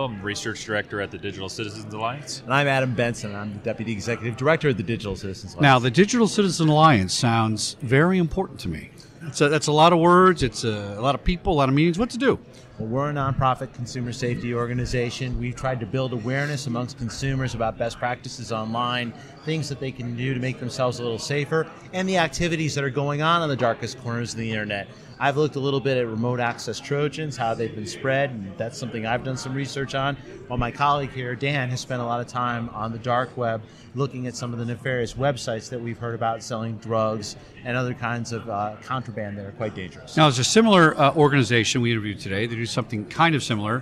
I'm Research Director at the Digital Citizens Alliance. And I'm Adam Benson. I'm the Deputy Executive Director of the Digital Citizens Alliance. Now, the Digital Citizen Alliance sounds very important to me. That's a lot of words. It's a lot of people, a lot of meetings. What to do? Well, we're a nonprofit consumer safety organization. We've tried to build awareness amongst consumers about best practices online, things that they can do to make themselves a little safer, and the activities that are going on the darkest corners of the internet. I've looked a little bit at remote access Trojans, how they've been spread, and that's something I've done some research on. While my colleague here, Dan, has spent a lot of time on the dark web looking at some of the nefarious websites that we've heard about selling drugs and other kinds of contraband that are quite dangerous. Now, there's a similar organization we interviewed today. They do something kind of similar.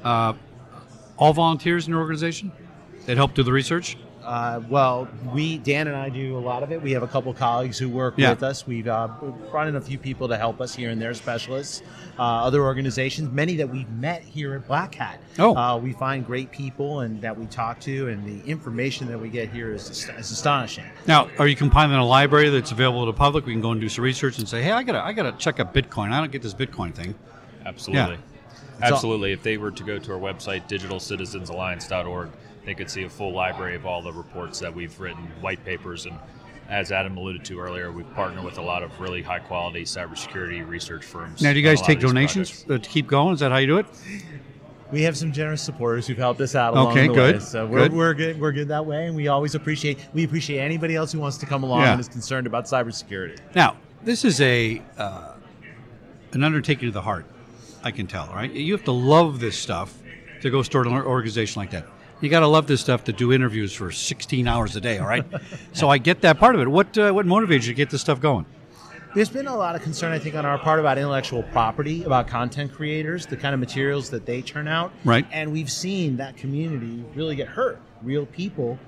All volunteers in your organization that help do the research? Well, Dan and I do a lot of it. We have a couple colleagues who work with us. We've brought in a few people to help us here and there, specialists, other organizations, many that we've met here at Black Hat. We find great people and that we talk to, and the information that we get here is astonishing. Now, are you compiling a library that's available to the public? We can go and do some research and say, hey, I gotta check out Bitcoin. I don't get this Bitcoin thing. Absolutely. Yeah. Absolutely. If they were to go to our website, digitalcitizensalliance.org, they could see a full library of all the reports that we've written, white papers, and as Adam alluded to earlier, we partner with a lot of really high-quality cybersecurity research firms. Now, do you guys take donations to keep going? Is that how you do it? We have some generous supporters who've helped us out along the way. So we're good that way, and we always appreciate anybody else who wants to come along and is concerned about cybersecurity. Now, this is an undertaking of the heart, I can tell, right? You have to love this stuff to go start an organization like that. You got to love this stuff to do interviews for 16 hours a day, all right? So I get that part of it. What motivates you to get this stuff going? There's been a lot of concern, I think, on our part about intellectual property, about content creators, the kind of materials that they turn out. Right. And we've seen that community really get hurt. Real people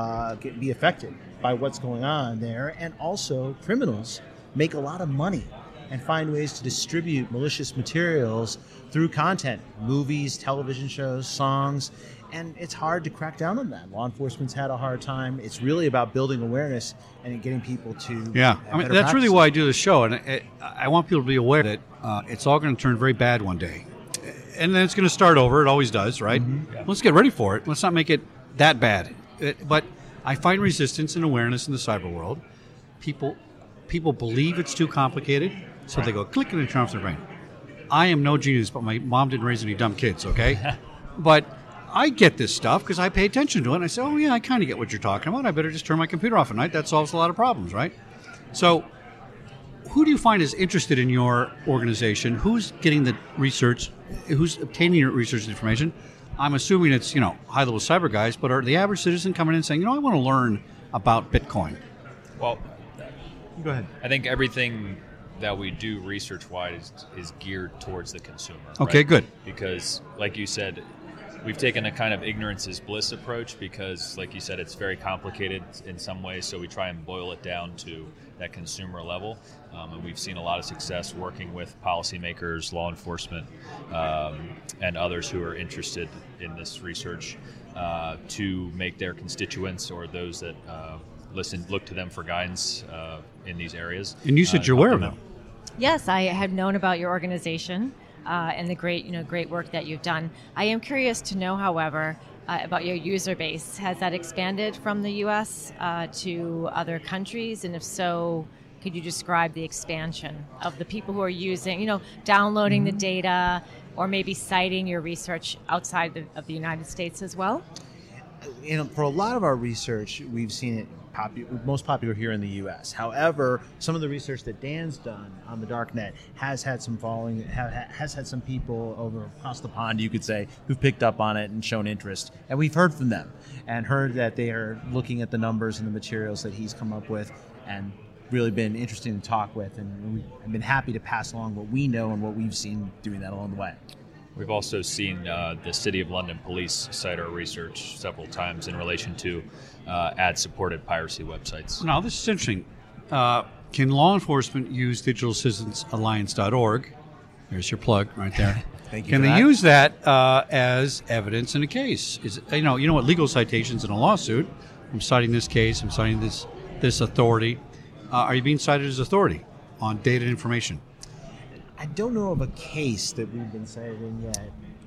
be affected by what's going on there. And also criminals make a lot of money and find ways to distribute malicious materials through content, movies, television shows, songs. And it's hard to crack down on that. Law enforcement's had a hard time. It's really about building awareness and getting people to that's really why I do the show, and I want people to be aware that it's all going to turn very bad one day, and then it's going to start over. It always does, right? Mm-hmm. Yeah. Let's get ready for it. Let's not make it that bad. But I find resistance and awareness in the cyber world. People believe it's too complicated, so they go click and they turn off their brain. I am no genius, but my mom didn't raise any dumb kids, okay? But I get this stuff because I pay attention to it, and I say, oh, yeah, I kind of get what you're talking about. I better just turn my computer off at night. That solves a lot of problems, right? So who do you find is interested in your organization? Who's getting the research? Who's obtaining your research information? I'm assuming it's, high-level cyber guys, but are the average citizen coming in and saying, I want to learn about Bitcoin? Well, go ahead. I think everything that we do research-wise is geared towards the consumer. Okay, right? Good. Because, like you said, we've taken a kind of ignorance is bliss approach because, like you said, it's very complicated in some ways, so we try and boil it down to that consumer level. And we've seen a lot of success working with policymakers, law enforcement, and others who are interested in this research to make their constituents or those that look to them for guidance in these areas. And you said you're aware of them. Yes, I have known about your organization. And the great work that you've done. I am curious to know, however, about your user base. Has that expanded from the U.S. To other countries? And if so, could you describe the expansion of the people who are using, downloading the data, or maybe citing your research outside of the United States as well? For a lot of our research, we've seen it most popular here in the U.S. However, some of the research that Dan's done on the darknet has had some following, has had some people over across the pond, you could say, who've picked up on it and shown interest. And we've heard from them and heard that they are looking at the numbers and the materials that he's come up with and really been interesting to talk with. And we've been happy to pass along what we know and what we've seen doing that along the way. We've also seen the City of London Police cite our research several times in relation to ad-supported piracy websites. Now, this is interesting. Can law enforcement use digitalcitizensalliance.org? There's your plug right there. Thank you. Can they use that as evidence in a case? Is you know what legal citations in a lawsuit? I'm citing this case. I'm citing this authority. Are you being cited as authority on data and information? I don't know of a case that we've been cited in yet.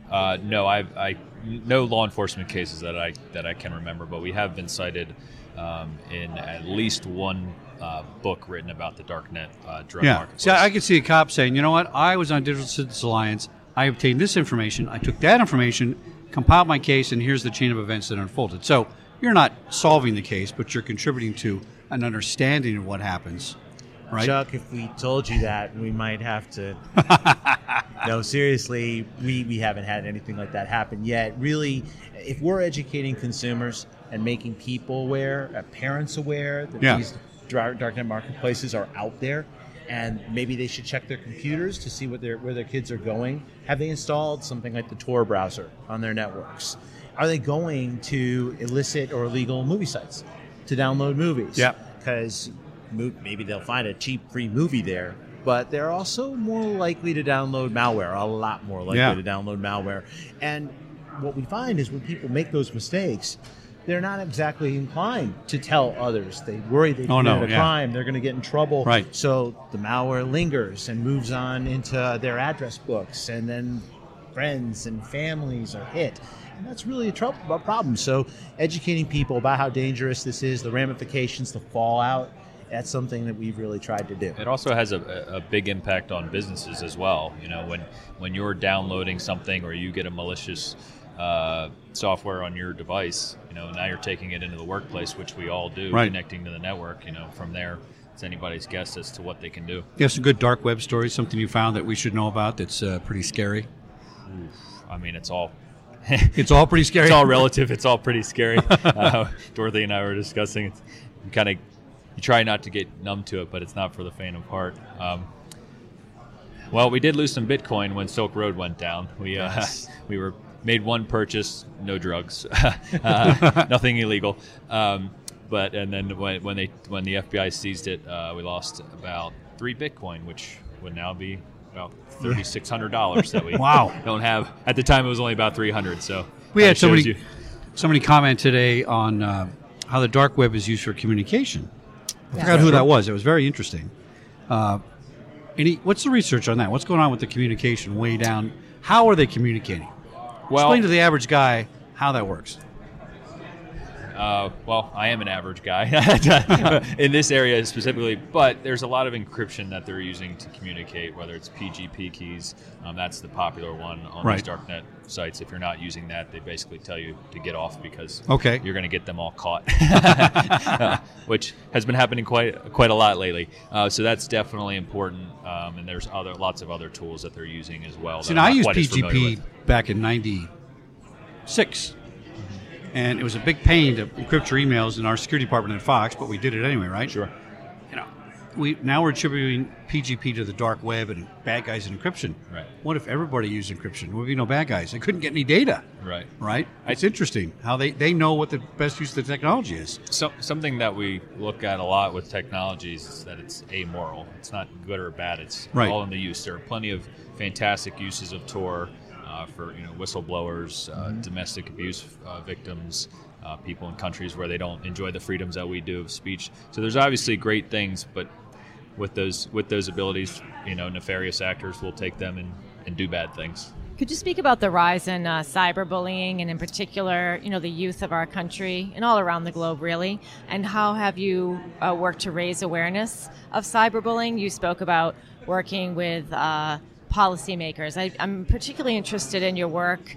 No, no law enforcement cases that I can remember, but we have been cited in at least one book written about the darknet drug marketplace. See, I could see a cop saying, you know what, I was on Digital Citizens Alliance, I obtained this information, I took that information, compiled my case, and here's the chain of events that unfolded. So you're not solving the case, but you're contributing to an understanding of what happens. Right? Chuck, if we told you that, we might have to. No, seriously, we haven't had anything like that happen yet. Really, if we're educating consumers and making people aware, parents aware that these darknet marketplaces are out there, and maybe they should check their computers to see where their kids are going. Have they installed something like the Tor browser on their networks? Are they going to illicit or illegal movie sites to download movies? Yeah. Because maybe they'll find a cheap free movie there, but they're also more likely to download malware, a lot more likely to download malware. And what we find is when people make those mistakes, they're not exactly inclined to tell others. They worry they committed a crime, they're going to get in trouble. Right. So the malware lingers and moves on into their address books, and then friends and families are hit. And that's really a problem. So educating people about how dangerous this is, the ramifications, the fallout, that's something that we've really tried to do. It also has a big impact on businesses as well. You know, when you're downloading something or you get a malicious software on your device, you know, now you're taking it into the workplace, which we all do, connecting to the network. You know, from there, it's anybody's guess as to what they can do. You have some good dark web stories, something you found that we should know about that's pretty scary? I mean, it's all... It's all pretty scary? It's all relative. It's all pretty scary. Dorothy and I were discussing it. You try not to get numb to it, but it's not for the faint of heart. Well, we did lose some Bitcoin when Silk Road went down. We made one purchase, no drugs, nothing illegal. And then when the FBI seized it, we lost about 3 Bitcoin, which would now be about $3,600 that we don't have. At the time, it was only about 300. So we had somebody comment today on how the dark web is used for communication. I forgot who that was. It was very interesting. What's the research on that? What's going on with the communication way down? How are they communicating? Well, explain to the average guy how that works. Well, I am an average guy in this area specifically, but there's a lot of encryption that they're using to communicate, whether it's PGP keys. That's the popular one on these darknet sites. If you're not using that, they basically tell you to get off because you're going to get them all caught, which has been happening quite a lot lately. So that's definitely important, and there's lots of other tools that they're using as well. See, now I used PGP back in '96. And it was a big pain to encrypt your emails in our security department at Fox, but we did it anyway, right? Sure. You know, now we're attributing PGP to the dark web and bad guys in encryption. Right. What if everybody used encryption? There would be no bad guys. They couldn't get any data. Right. Right? It's interesting how they know what the best use of the technology is. So something that we look at a lot with technologies is that it's amoral. It's not good or bad. It's all in the use. There are plenty of fantastic uses of Tor. For whistleblowers, domestic abuse victims, people in countries where they don't enjoy the freedoms that we do of speech. So there's obviously great things, but with those abilities, nefarious actors will take them and do bad things. Could you speak about the rise in cyberbullying, and in particular, the youth of our country and all around the globe, really? And how have you worked to raise awareness of cyberbullying? You spoke about working with policymakers. I'm particularly interested in your work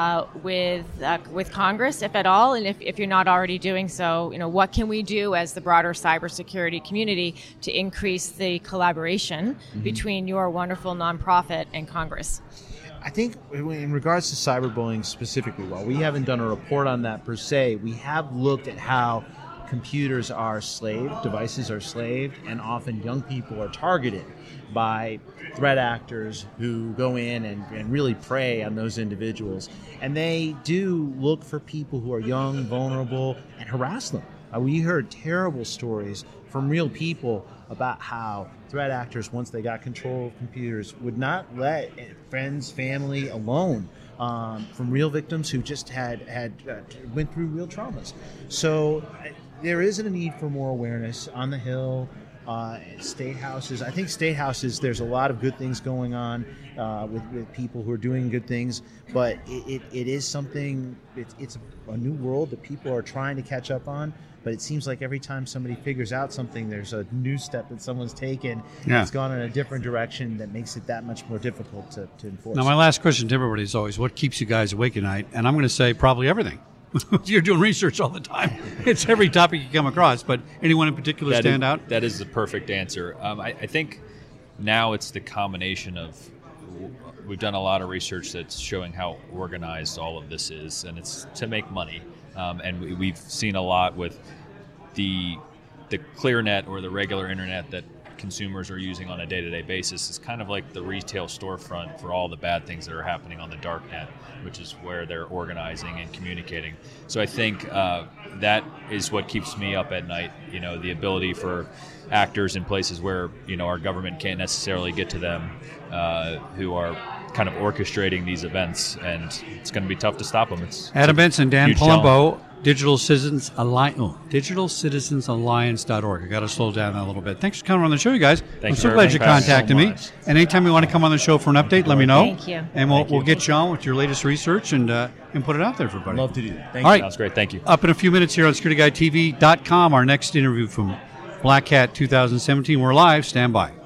with Congress, if at all, and if you're not already doing so, what can we do as the broader cybersecurity community to increase the collaboration between your wonderful nonprofit and Congress? I think in regards to cyberbullying specifically, while we haven't done a report on that per se, we have looked at how computers are slaved, devices are slaved, and often young people are targeted by threat actors who go in and really prey on those individuals. And they do look for people who are young, vulnerable, and harass them. We heard terrible stories from real people about how threat actors, once they got control of computers, would not let friends, family alone from real victims who just went through real traumas. So there is a need for more awareness on the Hill, state houses. I think state houses, there's a lot of good things going on with people who are doing good things, but it is something, it's a new world that people are trying to catch up on. But it seems like every time somebody figures out something, there's a new step that someone's taken. Yeah. It's gone in a different direction that makes it that much more difficult to enforce. Now, my last question to everybody is always, what keeps you guys awake at night? And I'm going to say probably everything. You're doing research all the time. It's every topic you come across. But anyone in particular stand out? That is the perfect answer. I think now it's the combination of, we've done a lot of research that's showing how organized all of this is, and it's to make money. And we've seen a lot with the ClearNet or the regular internet that consumers are using on a day-to-day basis. Is kind of like the retail storefront for all the bad things that are happening on the dark net, which is where they're organizing and communicating. So I think that is what keeps me up at night. The ability for actors in places where our government can't necessarily get to them, who are kind of orchestrating these events, and it's going to be tough to stop them. Adam Benson, Dan huge Palumbo, Digital Citizens Alliance, digitalcitizensalliance.org. I got to slow down a little bit. Thanks for coming on the show, you guys. I'm so glad you contacted me. And anytime you want to come on the show for an update, let me know. Thank you. And we'll get you on with your latest research and put it out there for everybody. Love to do that. Thank All you. right. Sounds great. Thank you. Up in a few minutes here on SecurityGuideTV.com, our next interview from Black Hat 2017. We're live. Stand by.